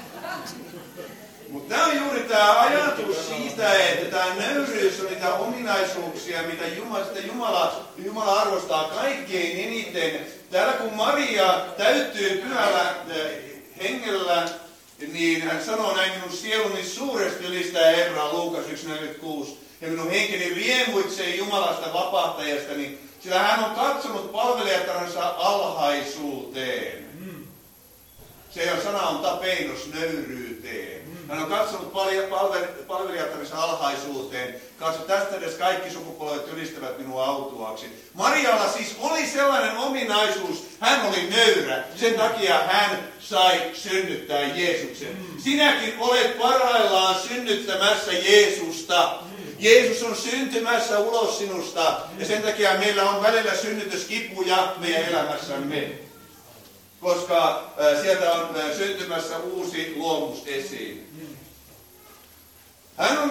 Mutta tämä on juuri tämä ajatus siitä, että tämä nöyryys on niitä ominaisuuksia, mitä Jumala arvostaa kaikkein eniten. Täällä kun Maria täyttyy pyhällä hengellä, niin hän sanoo näin, minun sieluni suuresti ylistää Herraa, Luukas 1.46. Ja minun henkeni riemuitsee Jumalasta vapahtajasta, niin sillä hän on katsonut palvelijattarensa alhaisuuteen. Se sana on tapeinos, nöyryyteen. Hän on katsonut palvelijattarensa alhaisuuteen. Katso, tästä edes kaikki sukupolvet ylistävät minua autuaaksi. Marialla siis oli sellainen ominaisuus, hän oli nöyrä. Sen takia hän sai synnyttää Jeesuksen. Sinäkin olet parhaillaan synnyttämässä Jeesusta. Jeesus on syntymässä ulos sinusta. Ja sen takia meillä on välillä synnytyskipuja meidän elämässämme. Koska sieltä on syntymässä uusi luomus esiin. Hän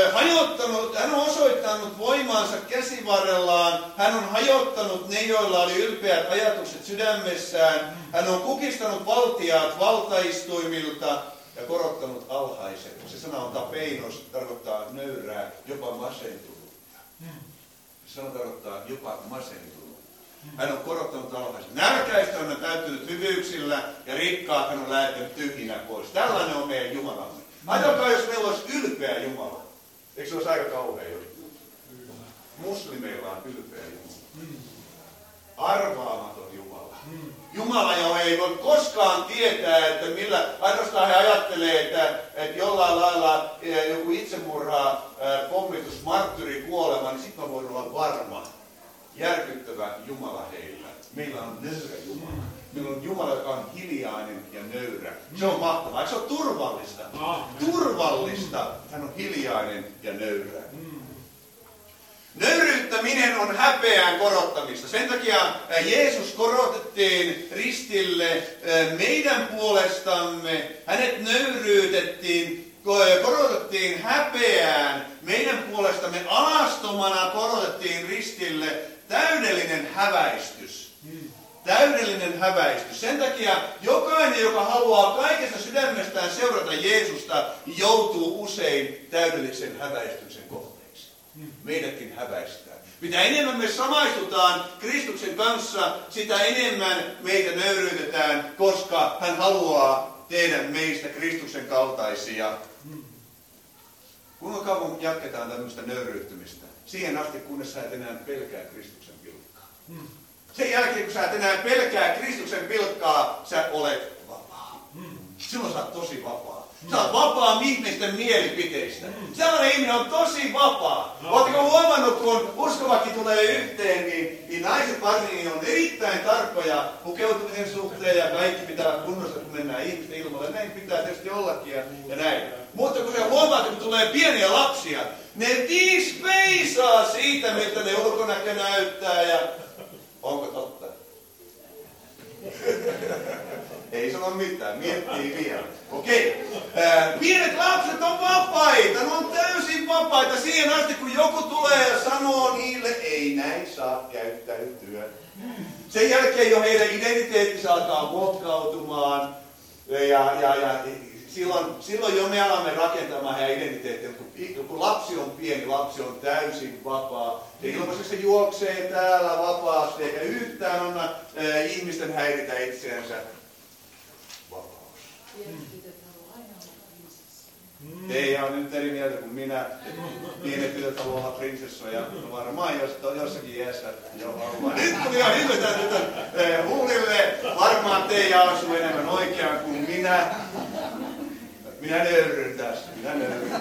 on osoittanut voimaansa käsivarrellaan. Hän on hajottanut ne, joilla oli ylpeät ajatukset sydämessään. Hän on kukistanut valtiaat valtaistuimilta ja korottanut alhaiset. Se sana on tapeinos, tarkoittaa nöyrää, jopa masentunutta. Se sana tarkoittaa jopa masentunutta. Hän on korottanut alhaiset. Nälkäistä on täyttynyt hyvyyksillä ja rikkaat hän on lähettänyt tyhjinä pois. Tällainen on meidän Jumalamme. Ajatelkaa, jos meillä olisi ylpeä Jumala. Eikö se olisi aika kauhea juttu? Muslimeilla on ylpeä Jumala. Arvaamaton Jumala. Jumala, jo ei voi koskaan tietää, että millä, ainoastaan he ajattelee, että jollain lailla joku itsemurha, pommitus, marttyri, kuolema, niin sitten mä voin olla varma. Järkyttävä Jumala heillä. Meillä on nöyrä Jumala. Meillä on Jumala, joka on hiljainen ja nöyrä. Se on mahtavaa. Eikö se ole turvallista? Turvallista. Hän on hiljainen ja nöyrä. Nöyryyttäminen on häpeään korottamista. Sen takia Jeesus korotettiin ristille meidän puolestamme. Hänet nöyryytettiin, korotettiin häpeään. Meidän puolestamme alastomana korotettiin ristille täydellinen häväistys. Täydellinen häväistys. Sen takia jokainen, joka haluaa kaikesta sydämestään seurata Jeesusta, joutuu usein täydellisen häväistyksen kohteeksi. Meidätkin häväistään. Mitä enemmän me samaistutaan Kristuksen kanssa, sitä enemmän meitä nöyryytetään, koska hän haluaa tehdä meistä Kristuksen kaltaisia. Kuinka kauan jatketaan tämmöistä nöyryyttämistä? Siihen asti, kunnes sä et enää pelkää Kristuksen pilkkaa. Sen jälkeen, kun sä et enää pelkää Kristuksen pilkkaa, sä olet vapaa. Silloin sä oot tosi vapaa. Sä oot vapaa ihmisten mielipiteistä. Sellainen ihminen on tosi vapaa. Oletteko huomannut, kun uskovakin tulee yhteen, niin naiset varsinkin on erittäin tarkkoja pukeutumisen suhteen ja kaikki pitää kunnossa, kun mennään ihmisten ilmoille. Näin pitää tietysti ollakin ja näin. Mutta kun sä huomaat, kun tulee pieniä lapsia, ne peisaa siitä, miltä ne ulkonäkö näyttää ja onko totta? Ei sano mitään, miettii vielä. Okei. Pienet lapset on vapaita, ne on täysin vapaita siihen asti, kun joku tulee ja sanoo niille, ei näin saa käyttäytyä. Sen jälkeen jo heidän identiteettinsä alkaa muokkautumaan ja silloin jo me alamme rakentamaan heidän identiteettiä. Kun lapsi on pieni, lapsi on täysin vapaa. Ja ilmaisesti se juoksee täällä vapaasti, eikä yhtään anna ihmisten häiritä itseänsä. Vapaus. Ei ole nyt eri mieltä kuin minä. Pienet tytöt haluaa olla prinsessoja. Varmaan jossakin iässä jo haluaa. Nyt tuli ihan hyvä huulille. Varmaan teidän asuu enemmän oikeaan kuin minä. Minä nöyryn tässä. Minä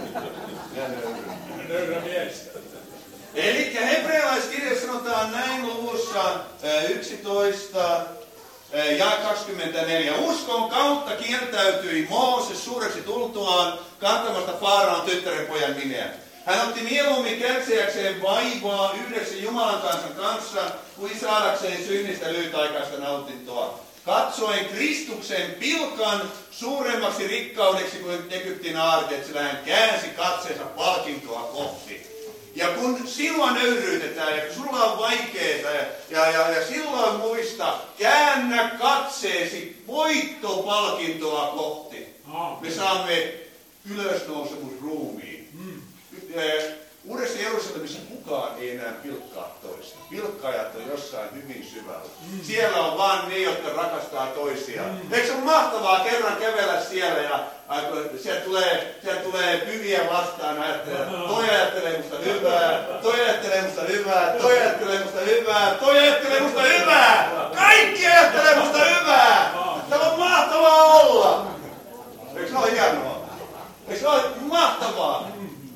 nöyryn mies. Eli hebrealaiskirjassa sanotaan näin luvussa 11 ja 24. Uskon kautta kieltäytyi Mooses suureksi tultuaan kantamasta Faaraon tyttärenpojan nimeä. Hän otti mieluummin kärsiäkseen vaivaa yhdessä Jumalan kanssa kuin saadakseen synnistä lyhytaikaista nautintoa. Katsoen Kristuksen pilkan suuremmaksi rikkaudeksi kuin Egyptin aarteet, sillä hän käänsi katseensa palkintoa kohti. Ja kun sinua nöyryytetään ja kun sulla on vaikeaa ja silloin muista, käännä katseesi voittopalkintoa kohti. Me saamme ylösnousemusruumiin. Uudessa Jerusalemissa kukaan ei enää pilkkaa toista. Pilkkaajat on jossain hyvin syvällä. Siellä on vaan ne, jotka rakastaa toisiaan. Eikö se ole mahtavaa kerran kävellä siellä ja sieltä tulee pyhiä vastaan, toi ajattelee musta hyvää, toi ajattelee musta hyvää, toi ajattelee musta hyvää, toi ajattelee musta hyvää. Kaikki ajattelee musta hyvää. Täällä on mahtavaa olla. Eikö se ole hienoa? Eikö se ole mahtavaa?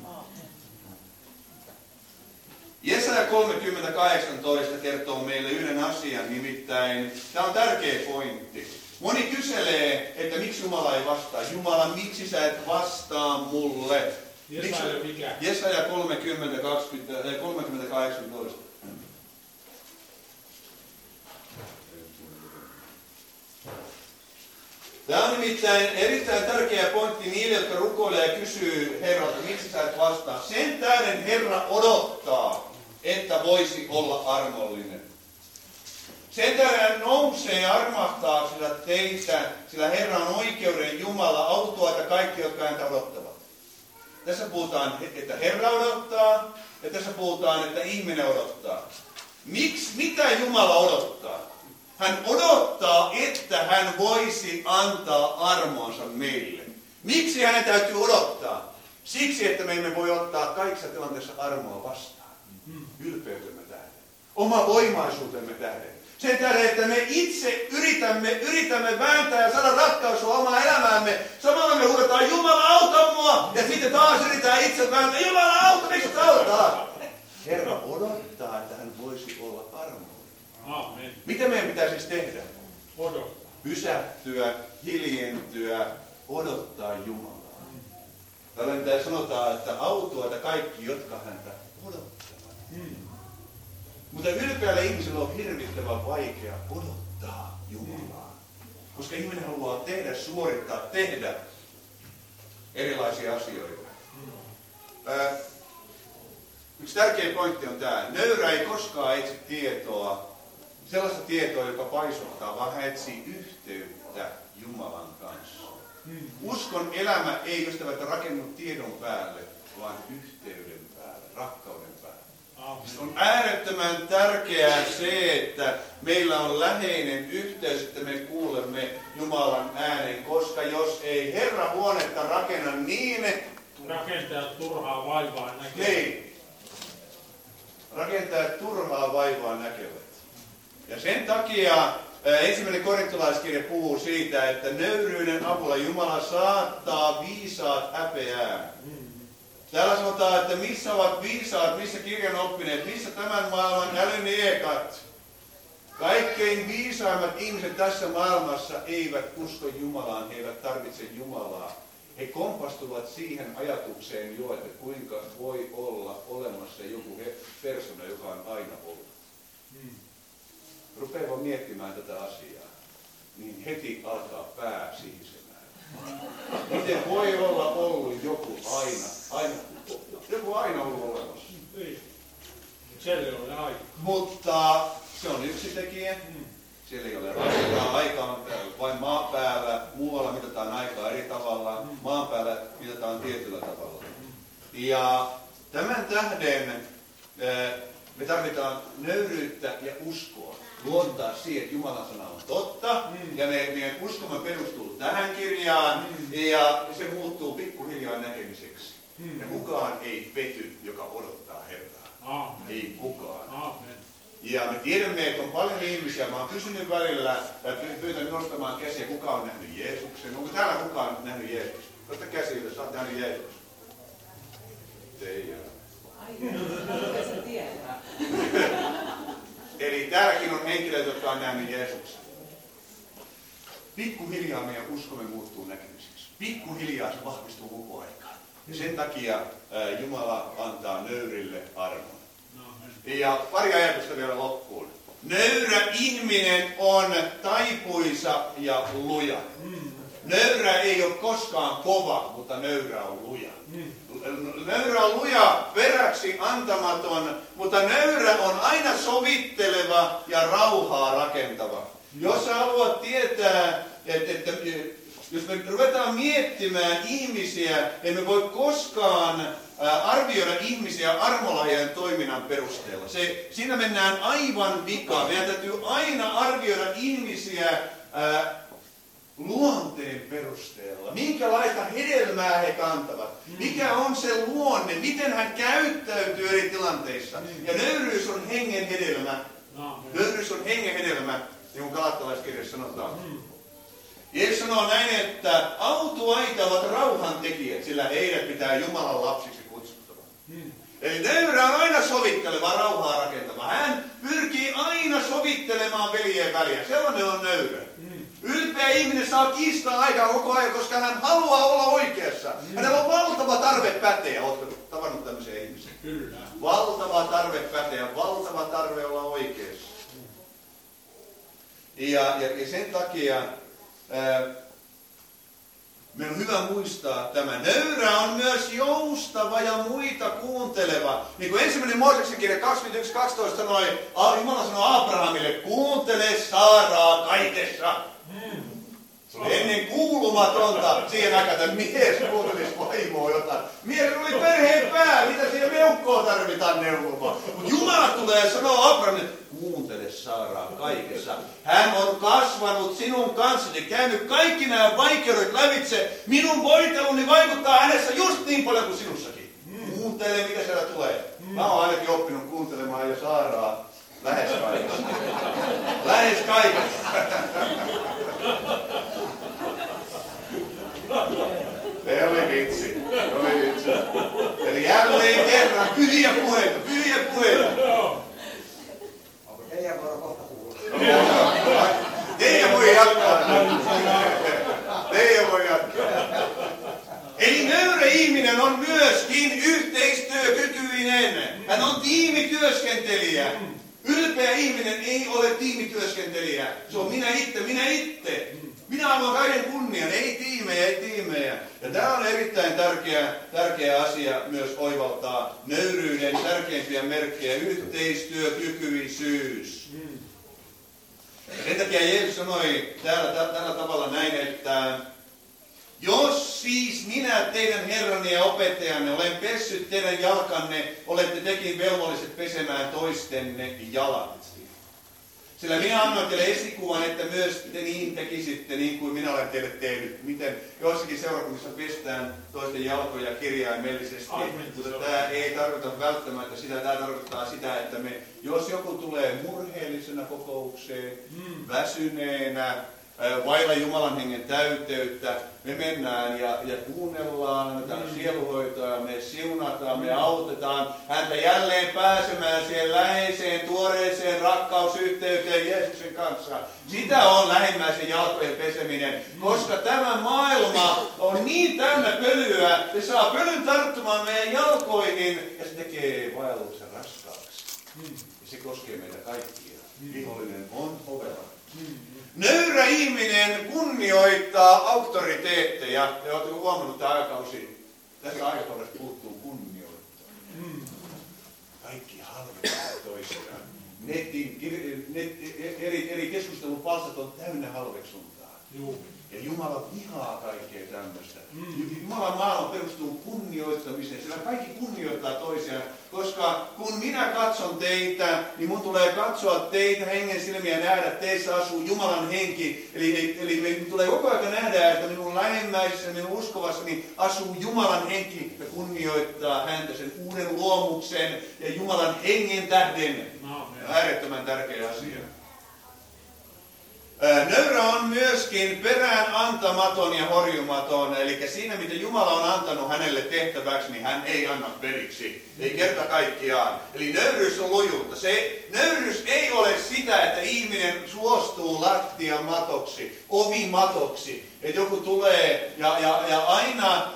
Jesaja 30:18 kertoo meille yhden asian, nimittäin tämä on tärkeä pointti. Moni kyselee, että miksi Jumala ei vastaa. Jumala, miksi sä et vastaa mulle? Jesaja mikä? Jesaja 30:18. Tämä on nimittäin erittäin tärkeä pointti niille, jotka rukoilee ja kysyy Herralta, miksi sä et vastaa. Sen tähden Herra odottaa, että voisi olla armollinen. Sen tähden hän nousee ja armahtaa sillä teitä, sillä Herra on oikeuden Jumala, autuaita kaikki, jotka häntä odottavat. Tässä puhutaan, että Herra odottaa, ja tässä puhutaan, että ihminen odottaa. Mitä Jumala odottaa? Hän odottaa, että hän voisi antaa armonsa meille. Miksi hänen täytyy odottaa? Siksi, että me emme voi ottaa kaikissa tilanteissa armoa vastaan. Ylpeytemme tähden. Oma voimaisuutemme tähden. Sen tähden, että me itse yritämme vääntää ja saada ratkaisua omaan elämäämme. Samalla me huudetaan, Jumala auta mua! Ja sitten taas yritetään itse vääntää, Jumala auta, miksi sä autaa? Herra odottaa, että hän voisi olla armollinen. Amen. Mitä meidän pitää siis tehdä? Odottaa. Pysähtyä, hiljentyä, odottaa Jumalaa. Tällä sanotaan, että autuaita kaikki, jotka häntä odottavat. Mutta ylpeällä ihmisellä on hirvittävän vaikea odottaa Jumalaa. Koska ihminen haluaa tehdä erilaisia asioita. Yksi tärkeä pointti on tämä. Nöyrä ei koskaan etsi tietoa, sellaista tietoa, joka paisuttaa, vaan hän etsii yhteyttä Jumalan kanssa. Uskon elämä ei ystävät rakennu tiedon päälle, vaan yhteyden päälle, rakkauden päälle. On äärettömän tärkeää se, että meillä on läheinen yhteys, että me kuulemme Jumalan äänen, koska jos ei Herra huonetta rakenna niin, rakentajat turhaa vaivaa näkevät. Niin. Rakentajat turhaa vaivaa näkevät. Ja sen takia ensimmäinen korintolaiskirja puhuu siitä, että nöyryyden avulla Jumala saattaa viisaat häpeään. Täällä sanotaan, että missä ovat viisaat, missä kirjan oppineet, missä tämän maailman älyniekat. Kaikkein viisaimmat ihmiset tässä maailmassa eivät usko Jumalaan, he eivät tarvitse Jumalaa. He kompastuvat siihen ajatukseen jo, että kuinka voi olla olemassa joku persona, joka on aina ollut. Rupeaa vaan miettimään tätä asiaa, niin heti alkaa pää sihisemään. Miten voi olla ollut joku aina ollut olemassa? Siellä ei ole aika. Mutta se on yksi tekijä. Siellä ei ole aikaa. Aika on vain maan päällä. Muualla mitataan aikaa eri tavalla. Maan päällä mitataan tietyllä tavalla. Ja tämän tähden me tarvitaan nöyryyttä ja uskoa. Luottaa siihen, että Jumalan sana on totta. Ja meidän uskomme perustuu tähän kirjaan. Ja se muuttuu pikkuhiljaa näkemiseksi. Ja kukaan ei pety, joka odottaa Herraa. Amen. Ei kukaan. Amen. Ja me tiedämme, että on paljon ihmisiä. Mä oon kysynyt välillä, pyytänyt nostamaan käsiä, kuka on nähnyt Jeesuksen. Onko täällä kukaan nähnyt Jeesuksen? Nosta käsiä, jos olet nähnyt Jeesuksen. Ei ole. Ai, se tietää. Eli täälläkin on henkilöitä, jotka on nähnyt Jeesuksen. Pikkuhiljaa meidän uskomme muuttuu näkemiseksi. Pikkuhiljaa se vahvistuu koko aikaa. Ja sen takia Jumala antaa nöyrille armon. Ja pari ajatusta vielä loppuun. Nöyrä ihminen on taipuisa ja luja. Nöyrä ei ole koskaan kova, mutta nöyrä on luja. Nöyrä on luja, peräksi antamaton, mutta nöyrä on aina sovitteleva ja rauhaa rakentava. Jos sä haluat tietää, että jos me ruvetaan miettimään ihmisiä, emme voi koskaan arvioida ihmisiä armolahjan toiminnan perusteella. Siinä mennään aivan vikaan. Meidän täytyy aina arvioida ihmisiä luonteen perusteella. Minkälaista hedelmää he kantavat. Mikä on se luonne. Miten hän käyttäytyy eri tilanteissa. Ja nöyryys on hengen hedelmä. Nöyryys on hengen hedelmä, niin kuin Galattalaiskirjassa sanotaan. Jeesus sanoo näin, että autuaita ovat rauhantekijät, sillä heidät pitää Jumalan lapsiksi kutsuttava. Eli nöyrä on aina sovitteleva, rauhaa rakentava. Hän pyrkii aina sovittelemaan veljeen väliä. Sellainen on nöyrä. Ylpeä ihminen saa kiistaa aikaa koko ajan, koska hän haluaa olla oikeassa. Hänellä on valtava tarve päteä. Oletko tavannut tämmöisiä ihmisiä? Kyllä. Valtava tarve päteä, valtava tarve olla oikeassa. Ja sen takia meidän on hyvä muistaa tämä. Nöyrä on myös joustava ja muita kuunteleva. Niin kuin 1. Mooseksen kirja 21.12 sanoi, Jumala sanoi Abrahamille, kuuntele Saaraa kaikessa. Se oli ennen kuulumatonta siihen aikaan, että mies kuuntelisi vaimoa jotain. Mies oli perheen pää, mitä siihen meukkoon tarvitaan neuvomaan. Mutta Jumala tulee ja sanoo Abrahamille, kuuntele Saaraa kaikessa. Hän on kasvanut sinun kanssasi, käynyt kaikki nämä vaikeudet lävitse. Minun voiteluni vaikuttaa hänessä just niin paljon kuin sinussakin. Kuuntele, mitä siellä tulee. Mä oon ainakin oppinut kuuntelemaan jo Saaraa lähes kaikessa. Lähes kaikessa. Se oli vitsi. Eli jälleen kerran pyhiä puheita. Teidän vuoro kohta kuulla. Teidän voi jatkaa. Eli nöyrä ihminen on myöskin yhteistyökykyinen. Hän on tiimityöskentelijä. Ylpeä ihminen ei ole tiimityöskentelijä. Se on minä itse. Minä haluan kaiken kunnian, ei tiimejä. Ja tämä on erittäin tärkeä asia myös oivaltaa nöyryyden tärkeimpiä merkkejä, yhteistyökykyisyys. Sen takia Jeesus sanoi tällä tavalla näin, että jos siis minä, teidän herranne ja opettajanne, olen pessyt teidän jalkanne, olette tekin velvolliset pesemään toistenne jalat. Sillä minä annoin teille esikuvan, että myös te niin tekisitte, niin kuin minä olen teille tehnyt. Miten joissakin seurakunnissa pestään toisten jalkoja kirjaimellisesti. Mutta tämä ei tarkoita välttämättä sitä. Tämä tarkoittaa sitä, että jos joku tulee murheellisena kokoukseen, väsyneenä, vailla Jumalan hengen täyteyttä, me mennään ja kuunnellaan, annetaan sieluhoitoa ja me siunataan, me autetaan häntä jälleen pääsemään siihen läheiseen, tuoreeseen rakkausyhteyteen Jeesuksen kanssa. Sitä on lähimmäisen jalkojen peseminen, koska tämä maailma on niin täynnä pölyä, se saa pölyn tarttumaan meidän jalkoihin ja se tekee vaelluksen raskaaksi. Ja se koskee meitä kaikkia. Vihollinen on ovella. Nöyrä ihminen kunnioittaa auktoriteetteja. Ja oletteko huomannut tämä aikakausi? Tässä aikakaudesta puuttuu kunnioittaa. Kaikki halveksivat toisiaan. Eri keskustelupalstat on täynnä halveksuntaa. Ja Jumala vihaa kaikkea tämmöistä. Jumalan maailma perustuu kunnioittamiseen. Sillä kaikki kunnioittaa toisiaan. Koska kun minä katson teitä, niin mun tulee katsoa teitä hengen silmiä ja nähdä, että teissä asuu Jumalan henki. Eli me tulee koko ajan nähdä, että minun lähimmäisessä, minun uskovassani asuu Jumalan henki ja kunnioittaa häntä sen uuden luomuksen ja Jumalan hengen tähden. Äärettömän tärkeä asia. Nöyrä on myöskin perään antamaton ja horjumaton, eli siinä mitä Jumala on antanut hänelle tehtäväksi, niin hän ei anna periksi, ei kerta kaikkiaan. Eli nöyryys on lujuutta. Nöyryys ei ole sitä, että ihminen suostuu lattiamatoksi, ovimatoksi, että joku tulee ja aina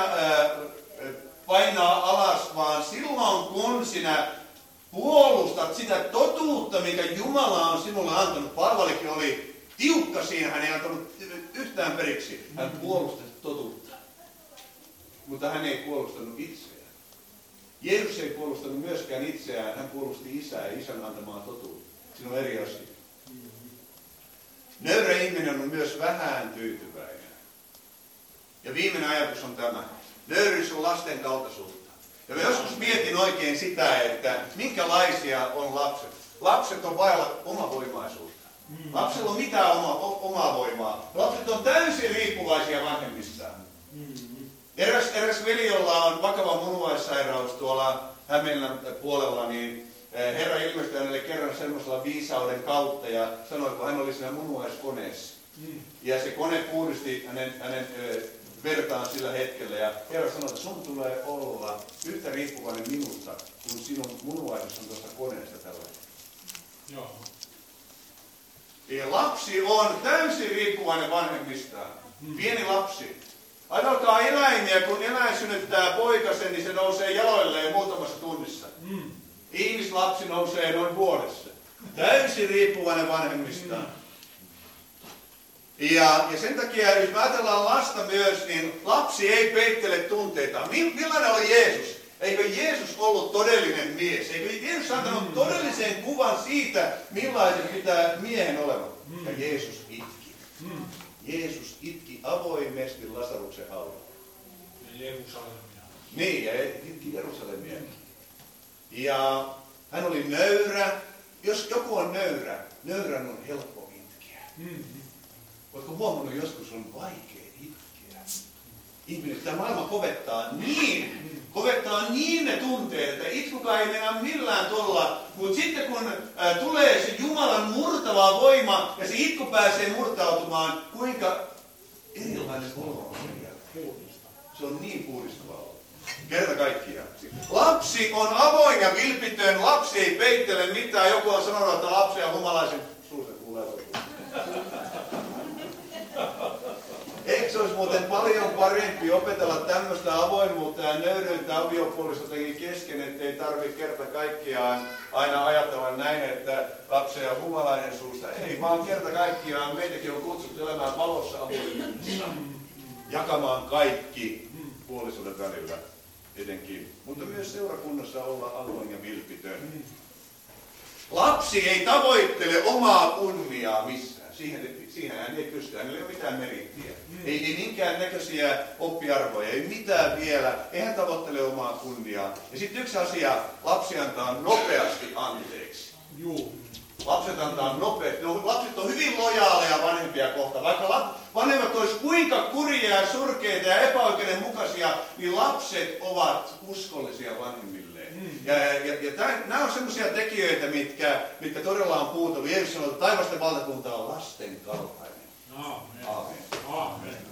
painaa alas, vaan silloin kun sinä puolustat sitä totuutta, mikä Jumala on sinulle antanut. Paavalikin oli tiukka siinä, hän ei antanut yhtään periksi. Hän puolusti totuutta. Mutta hän ei puolustanut itseään. Jeesus ei puolustanut myöskään itseään, hän puolusti isää ja isän antamaa totuutta. Siinä on eri asia. Nöyrä ihminen on myös vähän tyytyväinen. Ja viimeinen ajatus on tämä. Nöyryys on lasten kaltaisuutta. Ja mä joskus mietin oikein sitä, että minkälaisia on lapset. Lapset on vailla omavoimaisuutta. Lapsilla on mitään omaa voimaa. Lapset on täysin riippuvaisia vanhemmistaan. Eräs veli, jolla on vakava munuaissairaus tuolla Hämeenlinnan puolella, niin Herra ilmestyi hänelle kerran semmoisella viisauden kautta ja sanoi, kun hän oli siinä munuaiskoneessa. Ja se kone puhdisti hänen vertaan sillä hetkellä. Ja Herra sanoi, että sun tulee olla yhtä riippuvainen minusta, kun sinun munuaisesi on tuosta koneesta tällä hetkellä. Joo. Ja lapsi on täysin riippuvainen vanhemmistaan. Pieni lapsi. Ajatelkaa eläimiä, kun eläin synnyttää poikasen, niin se nousee jaloilleen muutamassa tunnissa. Ihmislapsi nousee noin vuodessa. Täysin riippuvainen vanhemmistaan. Ja sen takia, jos me ajatellaan lasta myös, niin lapsi ei peittele tunteita. Millainen oli Jeesus? Eikö Jeesus ollut todellinen mies? Eikö Jeesus antanut todellisen kuvan siitä, millaisen pitää miehen olevan? Ja Jeesus itki. Jeesus itki avoimesti Lasaruksen haudalla. Ja Jerusalemia. Niin, ja itki Jerusalemia. Ja hän oli nöyrä. Jos joku on nöyrä, nöyrän on helppo itkeä. Oletko huomannut, joskus on vaikea itkeä? Ihminen, tämä maailma kovettaa niin ne tunteet, että itkukaan ei mennä millään tuolla. Mutta sitten kun tulee se Jumalan murtava voima ja se itku pääsee murtautumaan, kuinka erilainen olo on sen jälkeen. Se on niin puhdistavaa. Kerta kaikkiaan. Lapsi on avoin ja vilpitön, lapsi ei peittele mitään. Joku on sanonut, että lapsi on humalaisen suusta kuulee. Eikö se olisi muuten paljon parempi opetella tämmöistä avoimuutta ja nöyryyttä aviopuolisotenkin kesken, ettei tarvitse kerta kaikkiaan aina ajatella näin, että lapsi on humalainen suusta. Ei, vaan kerta kaikkiaan meitäkin on kutsuttu elämään valossa avoimuudessa. Jakamaan kaikki puolisoiden välillä etenkin, mutta myös seurakunnassa olla avoin ja vilpitön. Lapsi ei tavoittele omaa kunniaa missään. Siihen hän ei pysty, hänellä ei ole mitään merittiä. Ei minkään näköisiä oppiarvoja, ei mitään vielä. Ei hän tavoittele omaa kunniaa. Ja sitten yksi asia, lapsi antaa nopeasti anteeksi. Lapset antaa nopeasti. Lapset on hyvin lojaaleja vanhempia kohtaan. Vaikka vanhemmat olisi kuinka kurjia ja surkeita ja epäoikeudenmukaisia, niin lapset ovat uskollisia vanhemmilleen. Ja nämä on sellaisia tekijöitä, mitkä todella on puuttunut. Jeesus sanoi, että taivasten valtakunta on lasten kaltainen. Aamen. Aamen. Aamen.